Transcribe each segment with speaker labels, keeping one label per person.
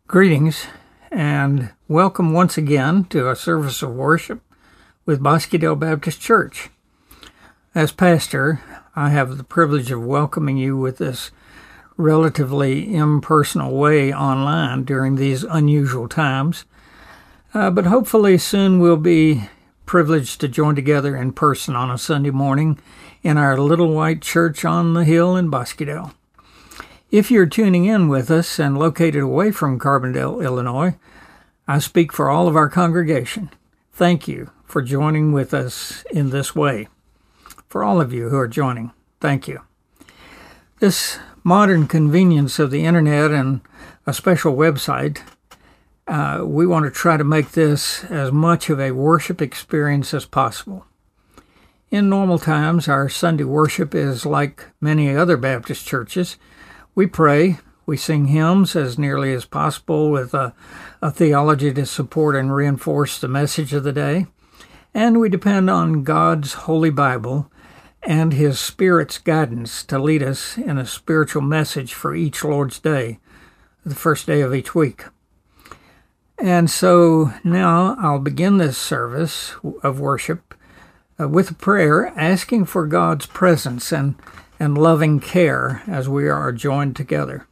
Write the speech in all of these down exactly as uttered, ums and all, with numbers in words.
Speaker 1: Greetings and welcome once again to a service of worship with Bosquedale Baptist Church. As pastor, I have the privilege of welcoming you with this relatively impersonal way online during these unusual times, uh, but hopefully soon we'll be privileged to join together in person on a Sunday morning in our little white church on the hill in Bosquedale. If you're tuning in with us and located away from Carbondale, Illinois, I speak for all of our congregation. Thank you for joining with us in this way. For all of you who are joining, thank you. This modern convenience of the internet and a special website, uh, we want to try to make this as much of a worship experience as possible. In normal times, our Sunday worship is like many other Baptist churches. We pray, we sing hymns as nearly as possible with a, a theology to support and reinforce the message of the day, and we depend on God's Holy Bible and His Spirit's guidance to lead us in a spiritual message for each Lord's Day, the first day of each week. And so now I'll begin this service of worship uh, with a prayer asking for God's presence and and loving care as we are joined together.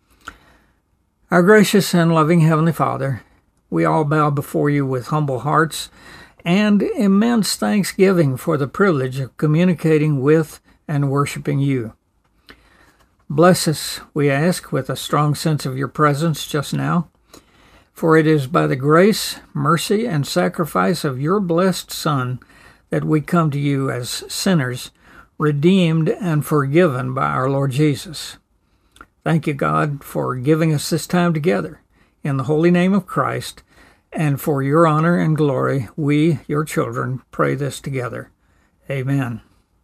Speaker 1: Our gracious and loving Heavenly Father, we all bow before you with humble hearts and immense thanksgiving for the privilege of communicating with and worshiping you. Bless us, we ask, with a strong sense of your presence just now, for it is by the grace, mercy, and sacrifice of your blessed Son that we come to you as sinners, redeemed and forgiven by our Lord Jesus. Thank you, God, for giving us this time together. In the holy name of Christ, and for your honor and glory, we, your children, pray this together. Amen.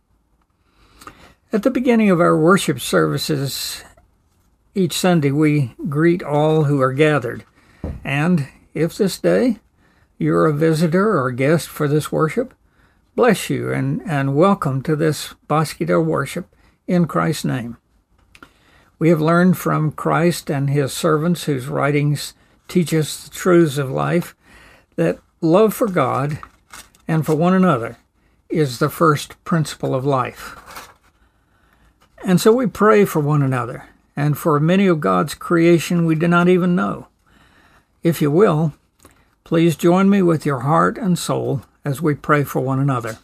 Speaker 1: At the beginning of our worship services each Sunday, we greet all who are gathered. And if this day you're a visitor or guest for this worship, bless you and, and welcome to this Bosquedale worship in Christ's name. We have learned from Christ and his servants whose writings teach us the truths of life that love for God and for one another is the first principle of life. And so we pray for one another and for many of God's creation we do not even know. If you will, please join me with your heart and soul as we pray for one another.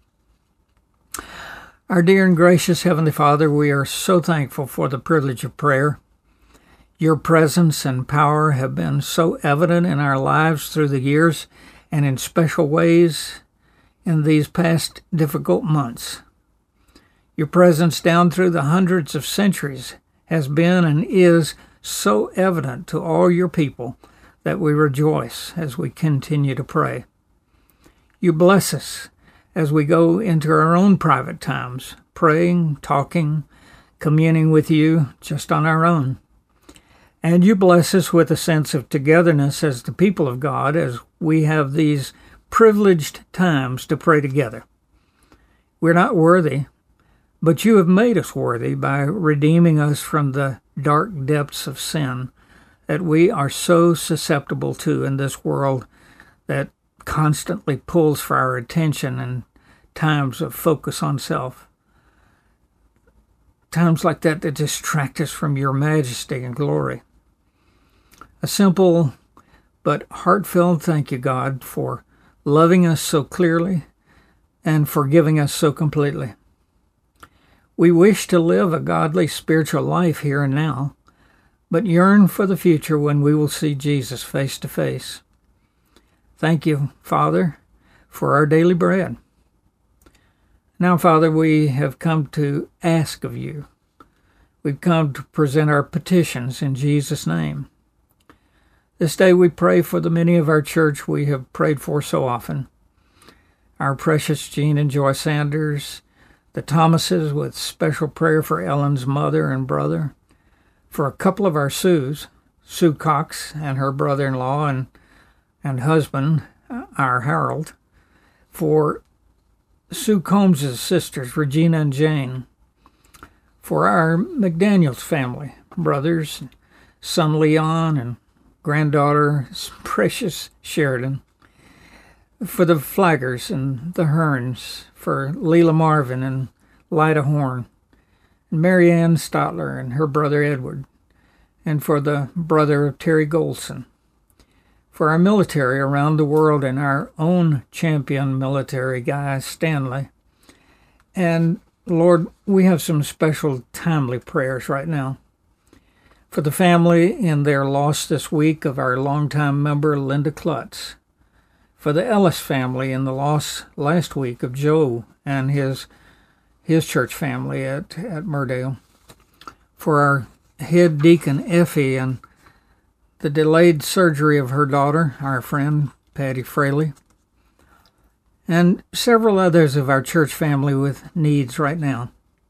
Speaker 1: Our dear and gracious Heavenly Father, we are so thankful for the privilege of prayer. Your presence and power have been so evident in our lives through the years and in special ways in these past difficult months. Your presence down through the hundreds of centuries has been and is so evident to all your people that we rejoice as we continue to pray. You bless us as we go into our own private times, praying, talking, communing with you just on our own. And you bless us with a sense of togetherness as the people of God as we have these privileged times to pray together. We're not worthy, but you have made us worthy by redeeming us from the dark depths of sin that we are so susceptible to in this world that constantly pulls for our attention in times of focus on self. Times like that that distract us from your majesty and glory. A simple but heartfelt thank you, God, for loving us so clearly and forgiving us so completely. We wish to live a godly spiritual life here and now, but yearn for the future when we will see Jesus face to face. Thank you, Father, for our daily bread. Now, Father, we have come to ask of you. We've come to present our petitions in Jesus' name. This day we pray for the many of our church we have prayed for so often. Our precious Jean and Joy Sanders, the Thomases with special prayer for Ellen's mother and brother, for a couple of our Sues, Sue Cox and her brother-in-law and and husband, our Harold, for Sue Combs' sisters, Regina and Jane, for our McDaniels family, brothers, son Leon and granddaughter, Precious Sheridan, for the Flaggers and the Hearns, for Leela Marvin and Lida Horn, and Mary Ann Stotler and her brother Edward, and for the brother of Terry Goldson, for our military around the world and our own champion military guy, Stanley. And Lord, we have some special timely prayers right now. For the family in their loss this week of our longtime member, Linda Klutz. For the Ellis family in the loss last week of Joe and his his church family at, at Murdale. For our head deacon, Effie, and the delayed surgery of her daughter, our friend, Patty Fraley. And several others of our church family with needs right now.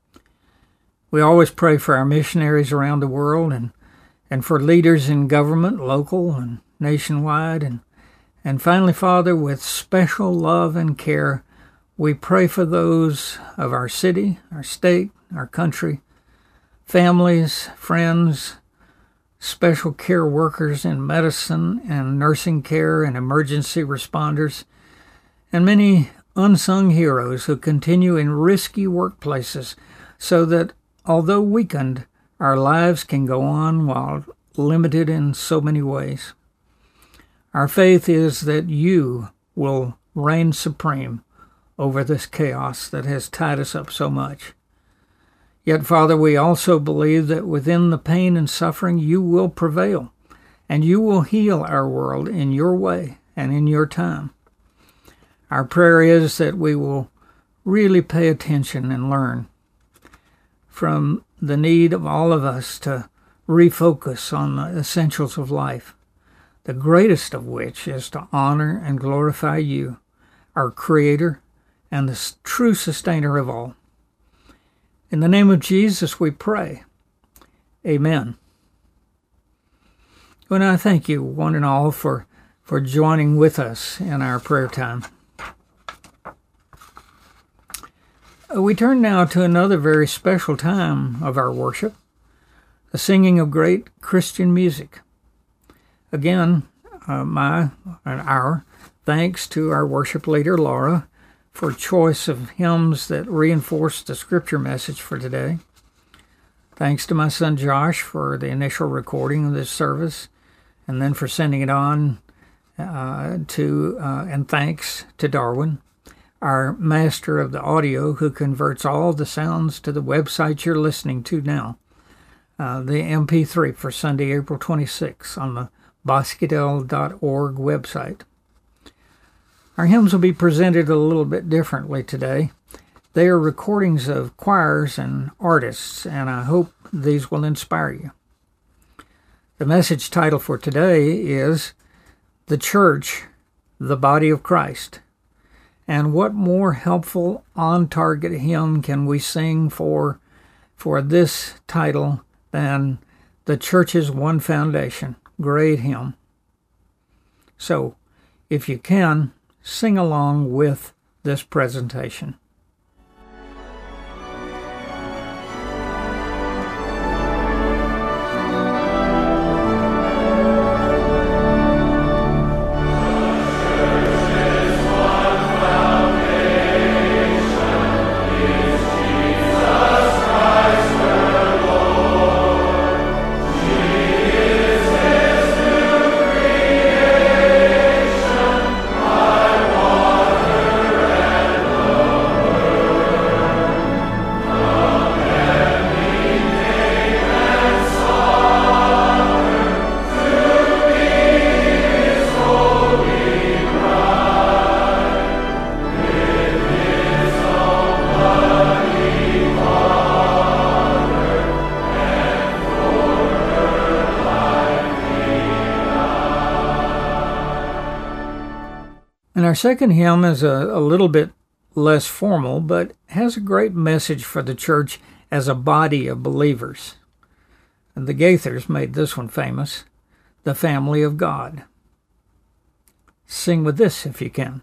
Speaker 1: We always pray for our missionaries around the world and, and for leaders in government, local and nationwide. And, and finally, Father, with special love and care, we pray for those of our city, our state, our country, families, friends, special care workers in medicine and nursing care and emergency responders, and many unsung heroes who continue in risky workplaces so that, although weakened, our lives can go on while limited in so many ways. Our faith is that you will reign supreme over this chaos that has tied us up so much. Yet, Father, we also believe that within the pain and suffering you will prevail, and you will heal our world in your way and in your time. Our prayer is that we will really pay attention and learn from the need of all of us to refocus on the essentials of life, the greatest of which is to honor and glorify you, our Creator and the true sustainer of all. In the name of Jesus we pray. Amen. And I thank you, one and all, for, for joining with us in our prayer time. We turn now to another very special time of our worship, the singing of great Christian music. Again, uh, my and our thanks to our worship leader, Laura, for choice of hymns that reinforce the scripture message for today. Thanks to my son Josh for the initial recording of this service, and then for sending it on uh, to, uh, and thanks to Darwin, our master of the audio, who converts all the sounds to the website you're listening to now, uh, the M P three for Sunday, April twenty-sixth, on the Bosquedel dot org website. Our hymns will be presented a little bit differently today. They are recordings of choirs and artists, and I hope these will inspire you. The message title for today is The Church, the Body of Christ. And what more helpful on-target hymn can we sing for, for this title than The Church's One Foundation? Great hymn. So, if you can, sing along with this presentation. And our second hymn is a, a little bit less formal, but has a great message for the church as a body of believers. And the Gaithers made this one famous, The Family of God. Sing with this if you can.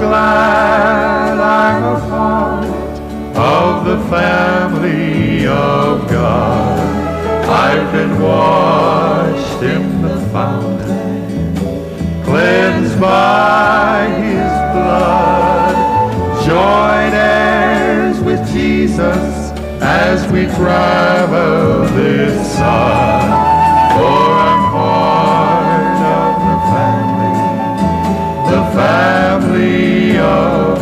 Speaker 2: glad I'm a part of the family of God. I've been washed in the fountain, cleansed by His blood, joint heirs with Jesus as we travel this sod. For I'm part of the family, the family of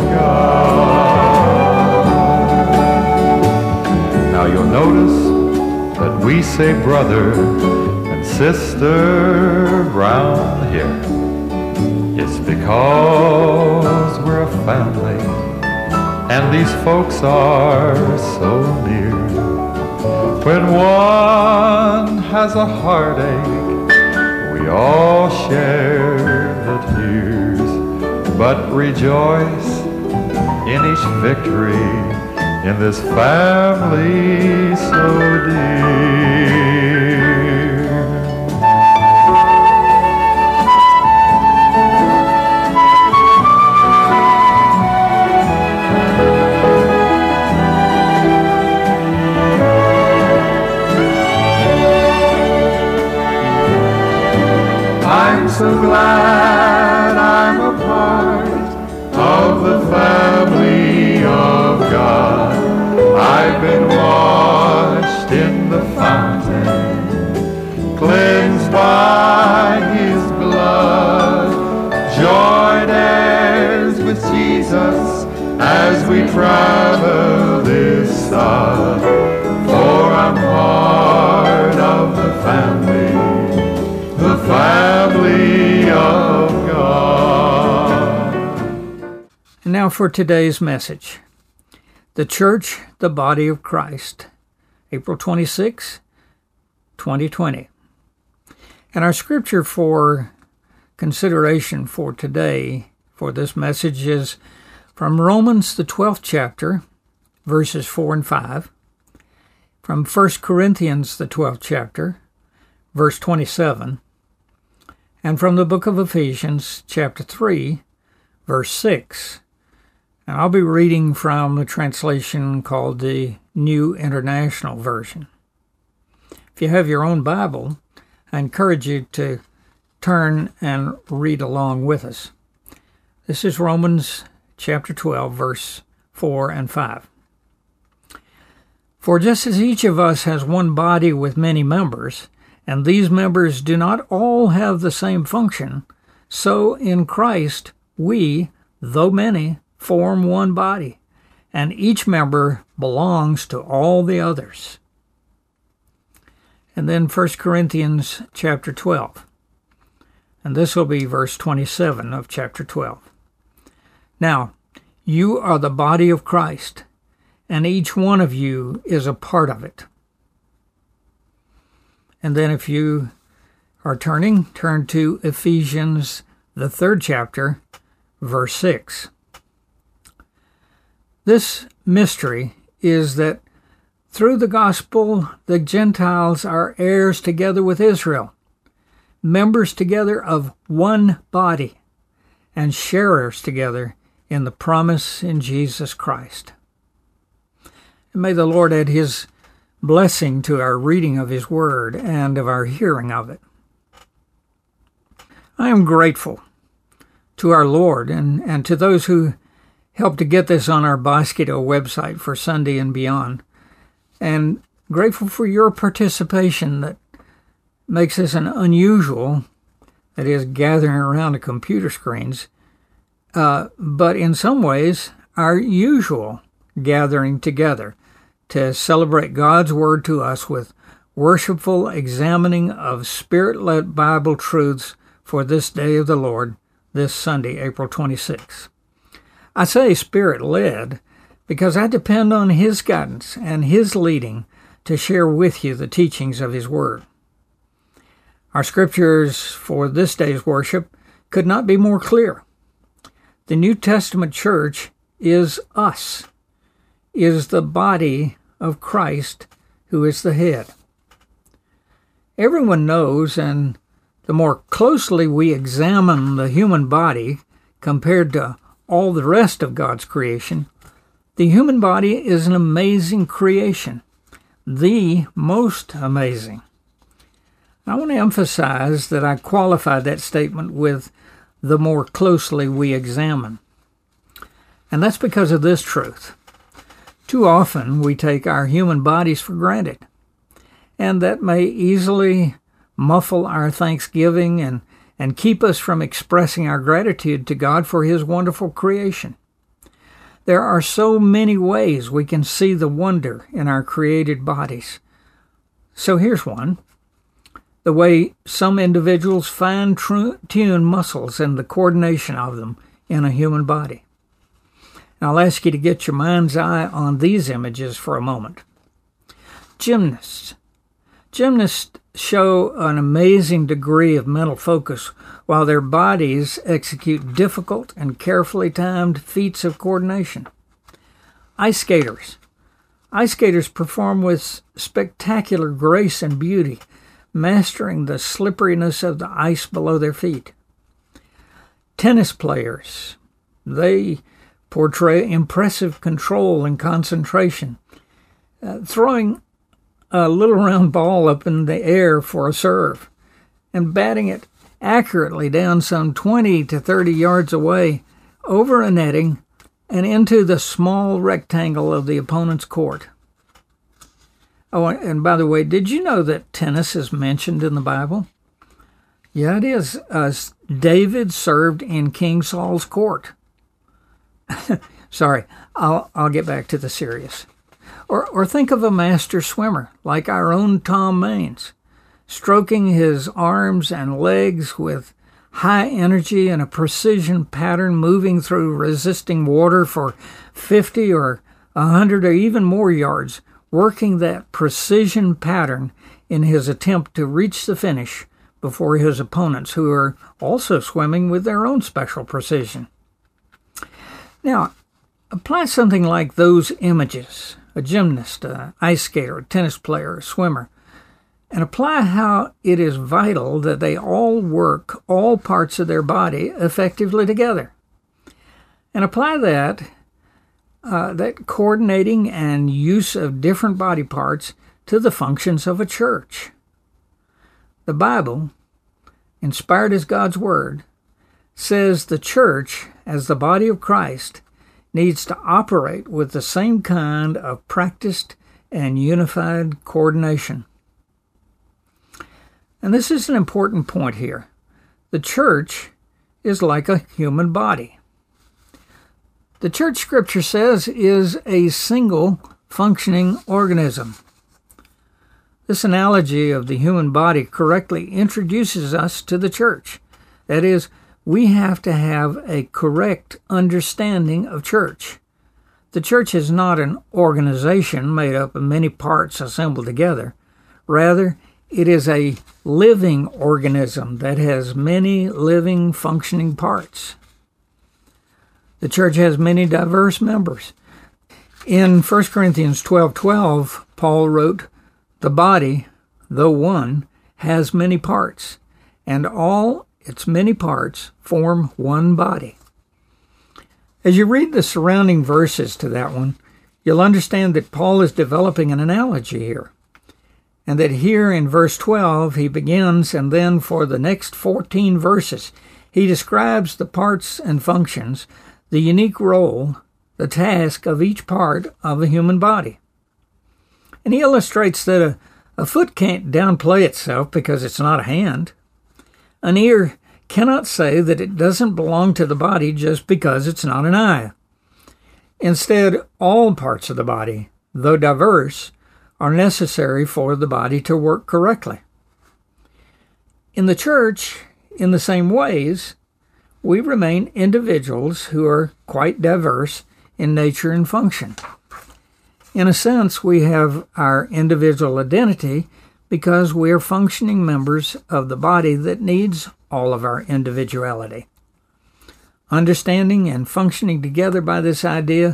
Speaker 2: God. Now you'll notice that we say brother and sister round here. It's because we're a family and these folks are so near. When one has a heartache, we all share the tears, but rejoice in each victory in this family so dear. I'm so glad I'm a part of the family of God. I've been washed in the fountain, cleansed by His blood, joint heirs with Jesus as we travel this sod. For I'm part of the family, the family of God.
Speaker 1: And now for today's message. The Church, the Body of Christ, April twenty-sixth, twenty twenty. And our scripture for consideration for today, for this message, is from Romans, the twelfth chapter, verses four and five, from First Corinthians, the twelfth chapter, verse twenty-seven, and from the book of Ephesians, chapter three, verse six. And I'll be reading from the translation called the New International Version. If you have your own Bible, I encourage you to turn and read along with us. This is Romans chapter twelve, verse four and five. For just as each of us has one body with many members, and these members do not all have the same function, so in Christ we, though many, form one body, and each member belongs to all the others. And then First Corinthians chapter twelve, and this will be verse twenty-seven of chapter twelve. Now, you are the body of Christ, and each one of you is a part of it. And then if you are turning, turn to Ephesians, the third chapter, verse six. This mystery is that through the gospel, the Gentiles are heirs together with Israel, members together of one body, and sharers together in the promise in Jesus Christ. And may the Lord add His blessing to our reading of His Word and of our hearing of it. I am grateful to our Lord and, and to those who helped to get this on our Bosquito website for Sunday and beyond, and grateful for your participation that makes this an unusual, that is, gathering around the computer screens, uh, but in some ways, our usual gathering together to celebrate God's Word to us with worshipful examining of Spirit-led Bible truths for this day of the Lord, this Sunday, April twenty-sixth. I say Spirit-led because I depend on His guidance and His leading to share with you the teachings of His Word. Our scriptures for this day's worship could not be more clear. The New Testament church is us, is the body of Christ who is the head. Everyone knows, and the more closely we examine the human body compared to all the rest of God's creation, the human body is an amazing creation, the most amazing. I want to emphasize that I qualify that statement with the more closely we examine. And that's because of this truth. Too often we take our human bodies for granted, and that may easily muffle our thanksgiving and, and keep us from expressing our gratitude to God for His wonderful creation. There are so many ways we can see the wonder in our created bodies. So here's one. The way some individuals fine-tune muscles and the coordination of them in a human body. And I'll ask you to get your mind's eye on these images for a moment. Gymnasts. Gymnasts show an amazing degree of mental focus while their bodies execute difficult and carefully timed feats of coordination. Ice skaters. Ice skaters perform with spectacular grace and beauty, mastering the slipperiness of the ice below their feet. Tennis players. They portray impressive control and concentration, uh, throwing a little round ball up in the air for a serve and batting it accurately down some twenty to thirty yards away over a netting and into the small rectangle of the opponent's court. Oh, and by the way, did you know that tennis is mentioned in the Bible? Yeah, it is. Uh, David served in King Saul's court. Sorry, I'll I'll get back to the serious. Or or think of a master swimmer like our own Tom Maines, stroking his arms and legs with high energy and a precision pattern, moving through resisting water for fifty or one hundred or even more yards, working that precision pattern in his attempt to reach the finish before his opponents, who are also swimming with their own special precision. Now, apply something like those images, a gymnast, an ice skater, a tennis player, a swimmer, and apply how it is vital that they all work all parts of their body effectively together. And apply that, uh, that coordinating and use of different body parts to the functions of a church. The Bible, inspired as God's Word, says the church, as the body of Christ, needs to operate with the same kind of practiced and unified coordination. And this is an important point here. The church is like a human body. The church, Scripture says, is a single functioning organism. This analogy of the human body correctly introduces us to the church. That is, we have to have a correct understanding of church. The church is not an organization made up of many parts assembled together. Rather, it is a living organism that has many living, functioning parts. The church has many diverse members. In First Corinthians twelve twelve, Paul wrote, "The body, though one, has many parts, and all its many parts form one body." As you read the surrounding verses to that one, you'll understand that Paul is developing an analogy here, and that here in verse twelve he begins, and then for the next fourteen verses he describes the parts and functions, the unique role, the task of each part of a human body. And he illustrates that a, a foot can't downplay itself because it's not a hand. An ear cannot say that it doesn't belong to the body just because it's not an eye. Instead, all parts of the body, though diverse, are necessary for the body to work correctly. In the church, in the same ways, we remain individuals who are quite diverse in nature and function. In a sense, we have our individual identity because we are functioning members of the body that needs all of our individuality. Understanding and functioning together by this idea,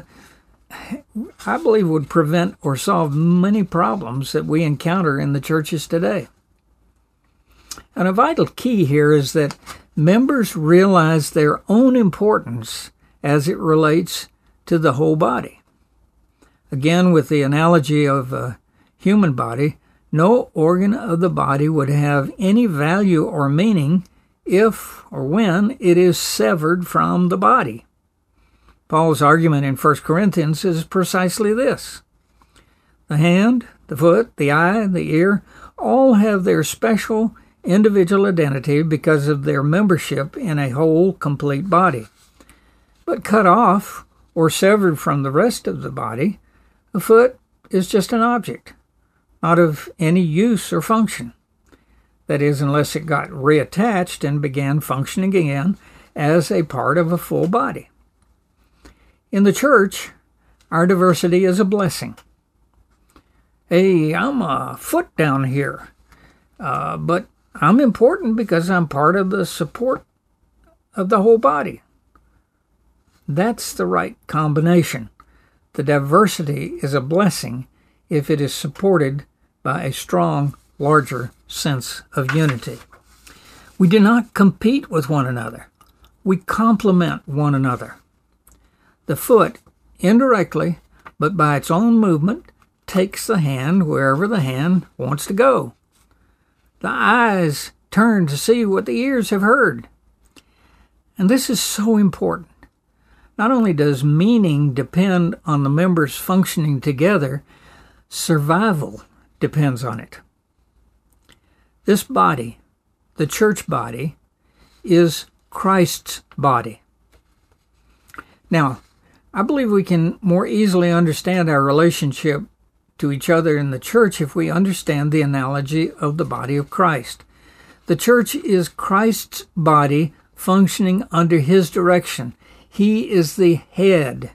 Speaker 1: I believe, would prevent or solve many problems that we encounter in the churches today. And a vital key here is that members realize their own importance as it relates to the whole body. Again, with the analogy of a human body, no organ of the body would have any value or meaning if or when it is severed from the body. Paul's argument in First Corinthians is precisely this. The hand, the foot, the eye, the ear, all have their special individual identity because of their membership in a whole, complete body. But cut off or severed from the rest of the body, the foot is just an object, not of any use or function. That is, unless it got reattached and began functioning again as a part of a full body. In the church, our diversity is a blessing. Hey, I'm a foot down here, uh, but I'm important because I'm part of the support of the whole body. That's the right combination. The diversity is a blessing if it is supported by a strong, larger sense of unity. We do not compete with one another. We complement one another. The foot, indirectly, but by its own movement, takes the hand wherever the hand wants to go. The eyes turn to see what the ears have heard. And this is so important. Not only does meaning depend on the members functioning together, survival depends on it. This body, the church body, is Christ's body. Now, I believe we can more easily understand our relationship to each other in the church if we understand the analogy of the body of Christ. The church is Christ's body functioning under his direction. He is the head.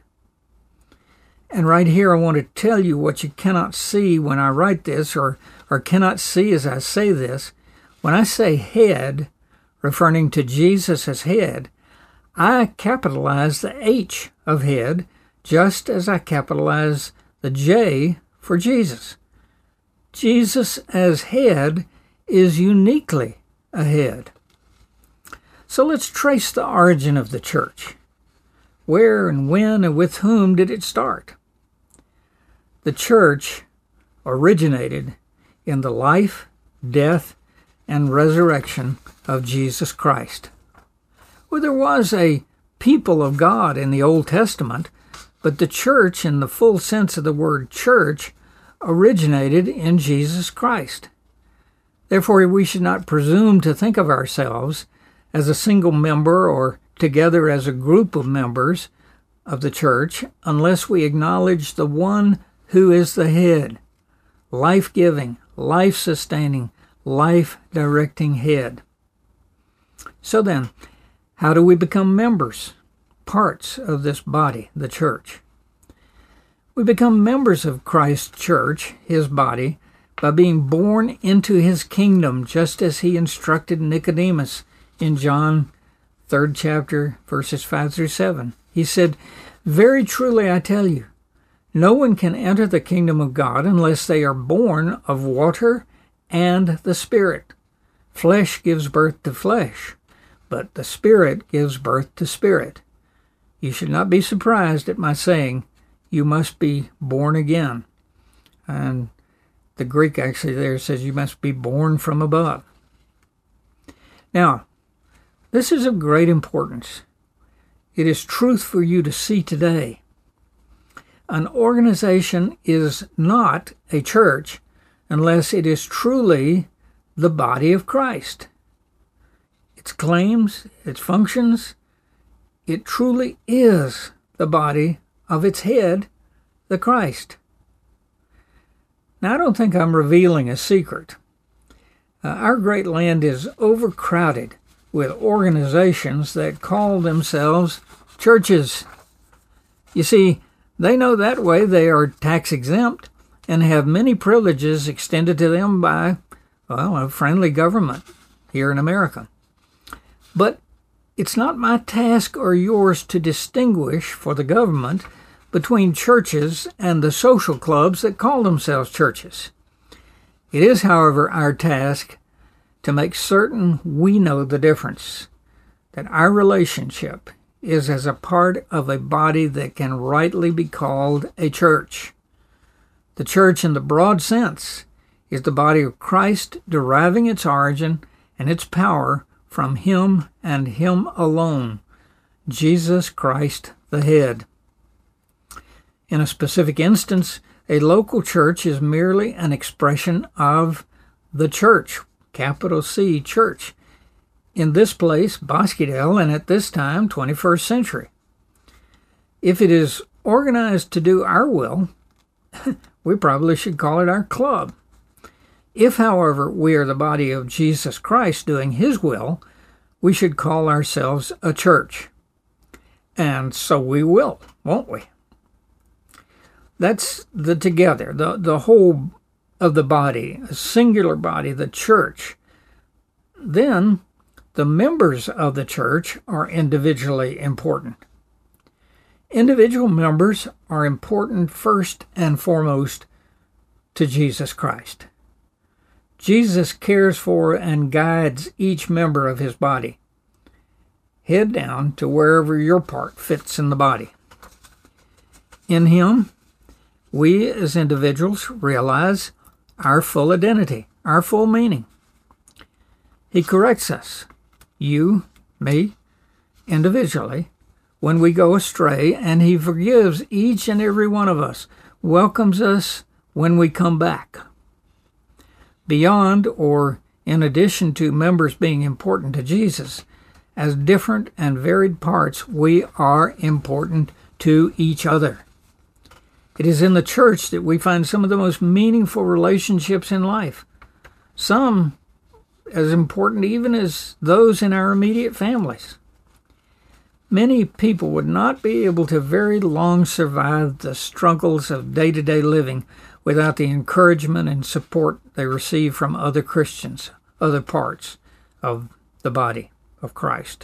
Speaker 1: And right here I want to tell you what you cannot see when I write this, or, or cannot see as I say this. When I say head, referring to Jesus as head, I capitalize the H of head just as I capitalize the J for Jesus. Jesus as head is uniquely a head. So let's trace the origin of the church. Where and when and with whom did it start? The church originated in the life, death, and resurrection of Jesus Christ. Well, there was a people of God in the Old Testament, but the church, in the full sense of the word church, originated in Jesus Christ. Therefore, we should not presume to think of ourselves as a single member or together as a group of members of the church unless we acknowledge the one who is the head, life-giving, life-sustaining, life-directing head. So then, how do we become members, parts of this body, the church? We become members of Christ's church, his body, by being born into his kingdom, just as he instructed Nicodemus in John third chapter, verses five through seven. He said, "Very truly I tell you, no one can enter the kingdom of God unless they are born of water and the Spirit. Flesh gives birth to flesh, but the Spirit gives birth to spirit. You should not be surprised at my saying, you must be born again." And the Greek actually there says you must be born from above. Now, this is of great importance. It is truth for you to see today. An organization is not a church unless it is truly the body of Christ. Its claims, its functions, it truly is the body of its head, the Christ. Now, I don't think I'm revealing a secret. Uh, our great land is overcrowded with organizations that call themselves churches. You see, they know that way they are tax exempt and have many privileges extended to them by, well, a friendly government here in America. But it's not my task or yours to distinguish for the government between churches and the social clubs that call themselves churches. It is, however, our task to make certain we know the difference, that our relationship is as a part of a body that can rightly be called a church. The church, in the broad sense, is the body of Christ, deriving its origin and its power from Him and Him alone, Jesus Christ the head. In a specific instance, a local church is merely an expression of the church, capital C, church. In this place, Bosquedale, and at this time, twenty-first century. If it is organized to do our will, we probably should call it our club. If, however, we are the body of Jesus Christ doing His will, we should call ourselves a church. And so we will, won't we? That's the together, the, the whole of the body, a singular body, the church. Then the members of the church are individually important. Individual members are important first and foremost to Jesus Christ. Jesus cares for and guides each member of His body, head down to wherever your part fits in the body. In Him, we as individuals realize our full identity, our full meaning. He corrects us, you, me, individually, when we go astray, and He forgives each and every one of us, welcomes us when we come back. Beyond, or in addition to members being important to Jesus, as different and varied parts, we are important to each other. It is in the church that we find some of the most meaningful relationships in life, some as important even as those in our immediate families. Many people would not be able to very long survive the struggles of day-to-day living without the encouragement and support they receive from other Christians, other parts of the body of Christ.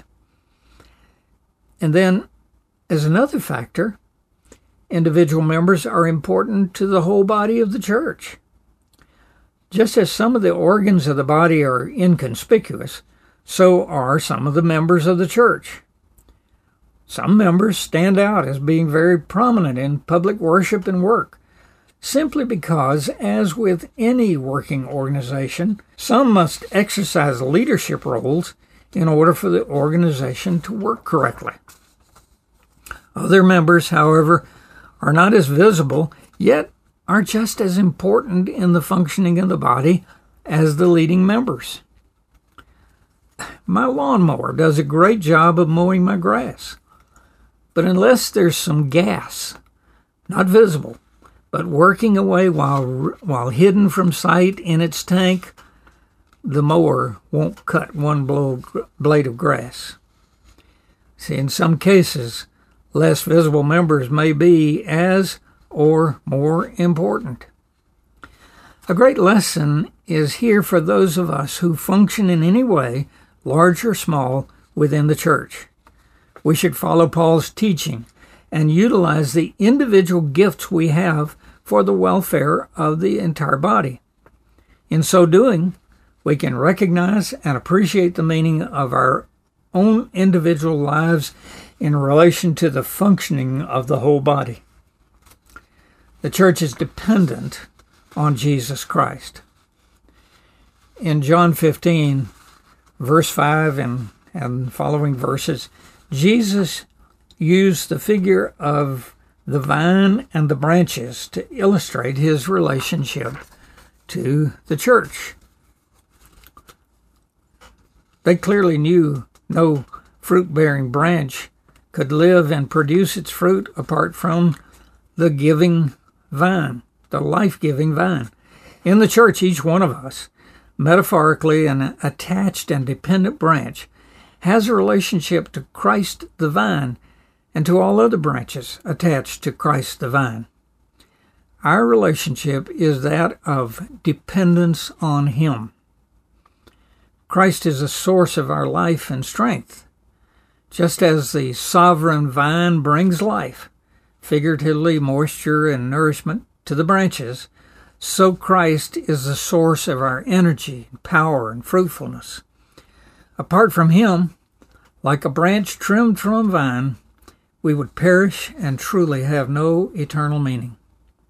Speaker 1: And then, as another factor, individual members are important to the whole body of the church. Just as some of the organs of the body are inconspicuous, so are some of the members of the church. Some members stand out as being very prominent in public worship and work, simply because, as with any working organization, some must exercise leadership roles in order for the organization to work correctly. Other members, however, are not as visible, yet are just as important in the functioning of the body as the leading members. My lawnmower does a great job of mowing my grass, but unless there's some gas, not visible, but working away while while hidden from sight in its tank, the mower won't cut one blow, blade of grass. See, in some cases, less visible members may be as or more important. A great lesson is here for those of us who function in any way, large or small, within the church. We should follow Paul's teaching and utilize the individual gifts we have for the welfare of the entire body. In so doing, we can recognize and appreciate the meaning of our own individual lives in relation to the functioning of the whole body. The church is dependent on Jesus Christ. In John fifteen, verse five and, and following verses, Jesus used the figure of the vine and the branches to illustrate His relationship to the church. They clearly knew no fruit-bearing branch could live and produce its fruit apart from the giving vine, the life-giving vine. In the church, each one of us, metaphorically an attached and dependent branch, has a relationship to Christ the vine and to all other branches attached to Christ the vine. Our relationship is that of dependence on Him. Christ is the source of our life and strength. Just as the sovereign vine brings life, figuratively moisture and nourishment, to the branches, so Christ is the source of our energy, power, and fruitfulness. Apart from Him, Like a branch trimmed from a vine, we would perish and truly have no eternal meaning.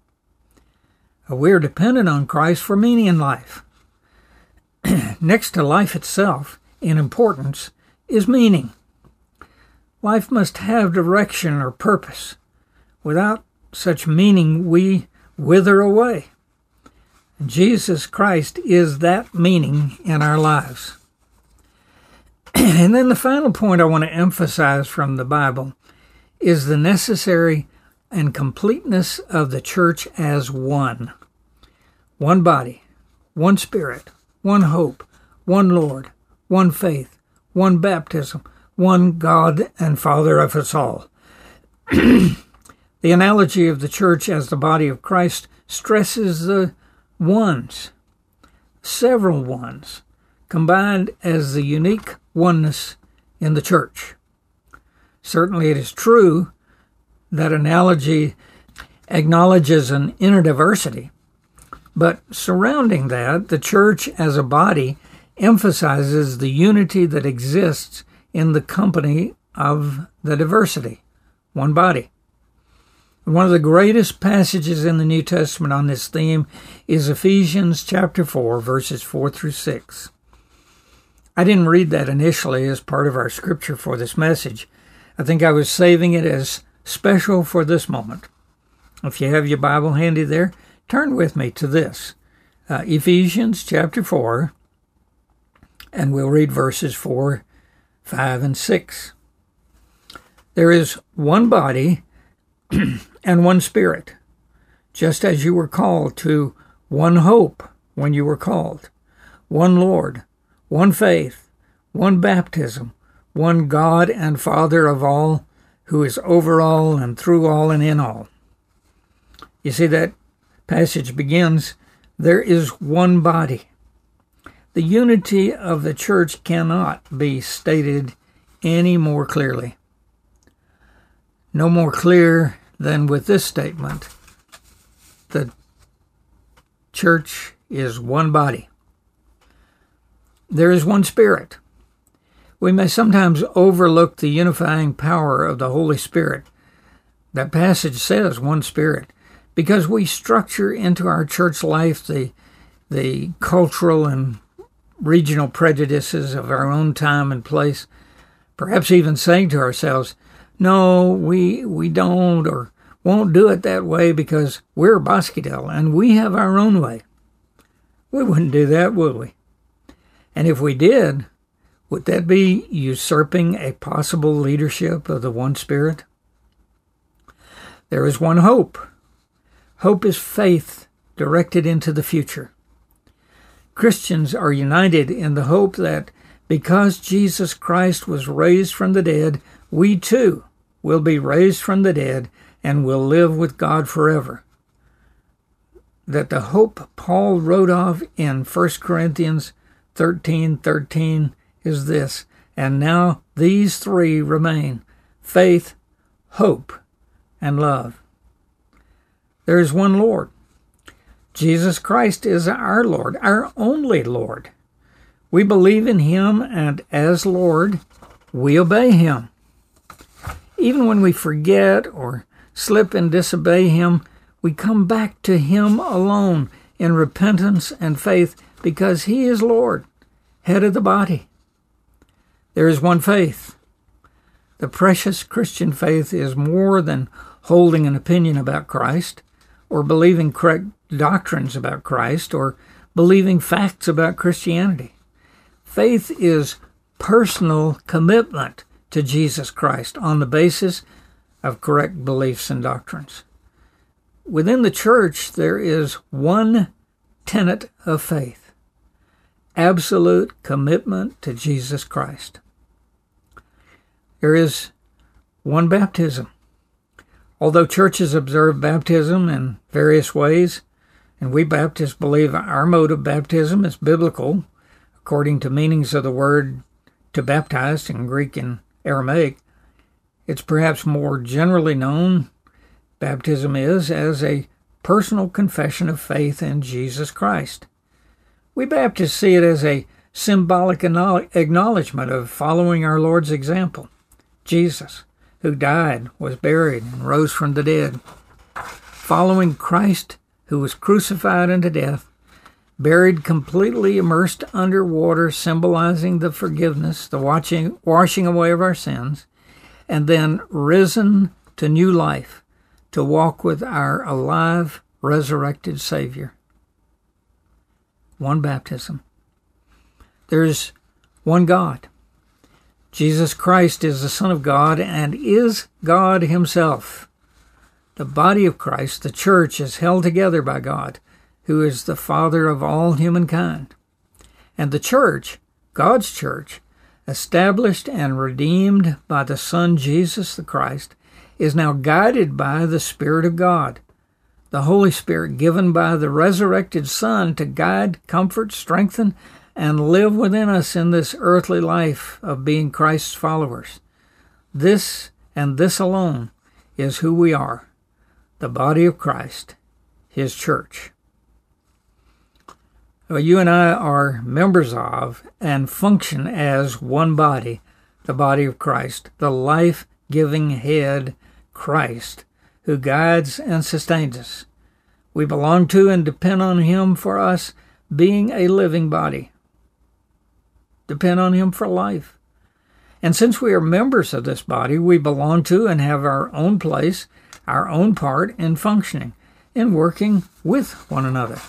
Speaker 1: We are dependent on Christ for meaning in life. Next to life itself, in importance, is meaning. Life must have direction or purpose. Without such meaning, we wither away. Jesus Christ is that meaning in our lives. And then the final point I want to emphasize from the Bible is the necessary and completeness of the church as one. One body, one Spirit, one hope, one Lord, one faith, one baptism, one God and Father of us all. The analogy of the church as the body of Christ stresses the ones, several ones, combined as the unique oneness in the church. Certainly it is true that analogy acknowledges an inner diversity, but surrounding that, the church as a body emphasizes the unity that exists in the company of the diversity, one body. One of the greatest passages in the New Testament on this theme is Ephesians chapter four, verses four through six. I didn't read that initially as part of our scripture for this message. I think I was saving it as special for this moment. If you have your Bible handy there, turn with me to this. Uh, Ephesians chapter four, and we'll read verses four, five, and six. There is one body and one Spirit, just as you were called to one hope when you were called, one Lord, one faith, one baptism, one God and Father of all, who is over all and through all and in all. You see, that passage begins, there is one body. The unity of the church cannot be stated any more clearly. No more clear than with this statement. The church is one body. There is one Spirit. We may sometimes overlook the unifying power of the Holy Spirit. That passage says one Spirit, because we structure into our church life the, the cultural and regional prejudices of our own time and place, perhaps even saying to ourselves, no, we we don't or won't do it that way because we're Bosquedel and we have our own way. We wouldn't do that, would we? And if we did, would that be usurping a possible leadership of the one Spirit? There is one hope. Hope is faith directed into the future. Christians are united in the hope that because Jesus Christ was raised from the dead, we too will be raised from the dead and will live with God forever. That the hope Paul wrote of in First Corinthians thirteen thirteen is this, and now these three remain, faith, hope, and love. There is one Lord. Jesus Christ is our Lord, our only Lord. We believe in Him, and as Lord, we obey Him. Even when we forget or slip and disobey Him, we come back to Him alone in repentance and faith because He is Lord, head of the body. There is one faith. The precious Christian faith is more than holding an opinion about Christ or believing correct doctrines about Christ or believing facts about Christianity. Faith is personal commitment to Jesus Christ on the basis of correct beliefs and doctrines. Within the church, there is one tenet of faith, absolute commitment to Jesus Christ. There is one baptism. Although churches observe baptism in various ways, and we Baptists believe our mode of baptism is biblical, according to meanings of the word to baptize in Greek and Aramaic, it's perhaps more generally known, baptism is, as a personal confession of faith in Jesus Christ. We Baptists see it as a symbolic acknowledgement of following our Lord's example. Jesus, who died, was buried, and rose from the dead. Following Christ, who was crucified unto death, buried completely immersed under water, symbolizing the forgiveness, the washing, washing away of our sins, and then risen to new life to walk with our alive, resurrected Savior. One baptism. There's one God. Jesus Christ is the Son of God and is God himself. The body of Christ, the church, is held together by God, who is the Father of all humankind. And the church, God's church, established and redeemed by the Son Jesus the Christ, is now guided by the Spirit of God, the Holy Spirit given by the resurrected Son to guide, comfort, strengthen, and live within us in this earthly life of being Christ's followers. This and this alone is who we are, the body of Christ, his church. Well, you and I are members of and function as one body, the body of Christ, the life-giving head, Christ, who guides and sustains us. We belong to and depend on him for us being a living body. Depend on him for life. And since we are members of this body, we belong to and have our own place, our own part in functioning, in working with one another.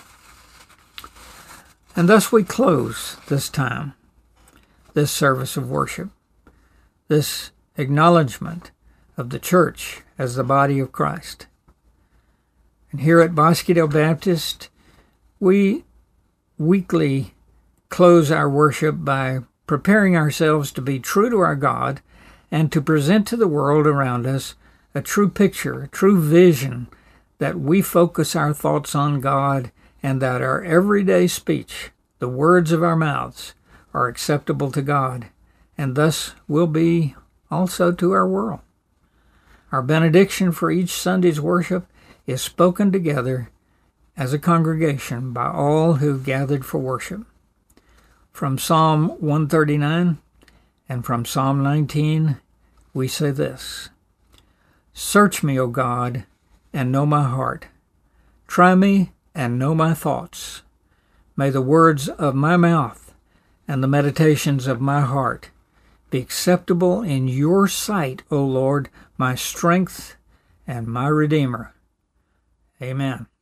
Speaker 1: And thus we close this time, this service of worship, this acknowledgement of the church as the body of Christ. And here at Bosquedale Baptist, we weekly close our worship by preparing ourselves to be true to our God and to present to the world around us a true picture, a true vision, that we focus our thoughts on God and that our everyday speech, the words of our mouths, are acceptable to God, and thus will be also to our world. Our benediction for each Sunday's worship is spoken together as a congregation by all who gathered for worship. From Psalm one thirty-nine and from Psalm nineteen, we say this: Search me, O God, and know my heart. Try me and know my thoughts. May the words of my mouth and the meditations of my heart be acceptable in your sight, O Lord, my strength and my Redeemer. Amen.